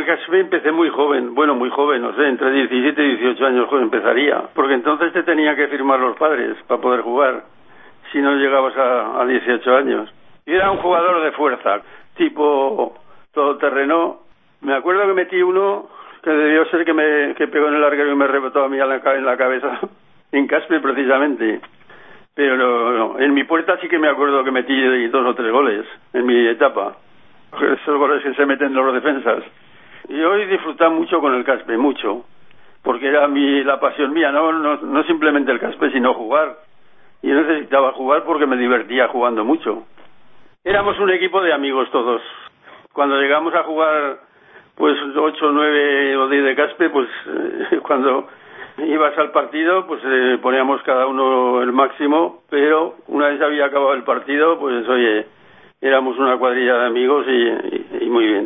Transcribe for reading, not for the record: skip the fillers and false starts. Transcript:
el Caspe empecé muy joven, bueno, muy joven, no sé, entre 17 y 18 años empezaría, porque entonces te tenía que firmar los padres para poder jugar, si no llegabas a 18 años. Y era un jugador de fuerza, tipo todoterreno. Me acuerdo que metí uno que debió ser que pegó en el larguero y me rebotó a mí en la cabeza, en Caspe precisamente. Pero no, en mi puerta sí que me acuerdo que metí 2 o 3 goles en mi etapa. Esos goles que se meten los defensas. Y hoy disfrutaba mucho con el Caspe, mucho. Porque era la pasión mía, no simplemente el Caspe, sino jugar. Y yo necesitaba jugar porque me divertía jugando mucho. Éramos un equipo de amigos todos. Cuando llegamos a jugar, pues 8, 9 o 10 de Caspe, pues cuando ibas al partido, pues poníamos cada uno el máximo, pero una vez había acabado el partido, pues oye, éramos una cuadrilla de amigos y muy bien.